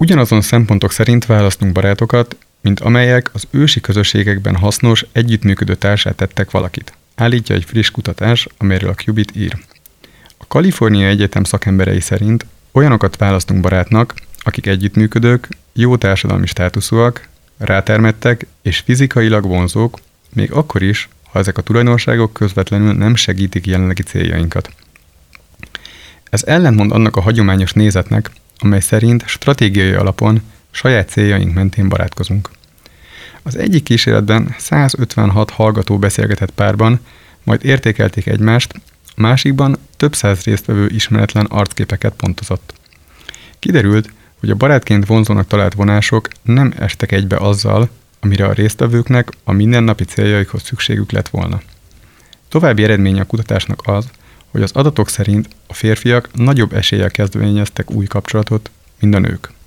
Ugyanazon szempontok szerint választunk barátokat, mint amelyek az ősi közösségekben hasznos, együttműködő társá tettek valakit, állítja egy friss kutatás, amelyről a Qubit ír. A Kaliforniai Egyetem szakemberei szerint olyanokat választunk barátnak, akik együttműködők, jó társadalmi státuszúak, rátermettek és fizikailag vonzók, még akkor is, ha ezek a tulajdonságok közvetlenül nem segítik jelenlegi céljainkat. Ez ellentmond annak a hagyományos nézetnek, amely szerint stratégiai alapon saját céljaink mentén barátkozunk. Az egyik kísérletben 156 hallgató beszélgetett párban, majd értékelték egymást, a másikban több száz résztvevő ismeretlen arcképeket pontozott. Kiderült, hogy a barátként vonzónak talált vonások nem estek egybe azzal, amire a résztvevőknek a mindennapi céljaikhoz szükségük lett volna. További eredménye a kutatásnak az, hogy az adatok szerint a férfiak nagyobb eséllyel kezdeményeztek új kapcsolatot, mint a nők.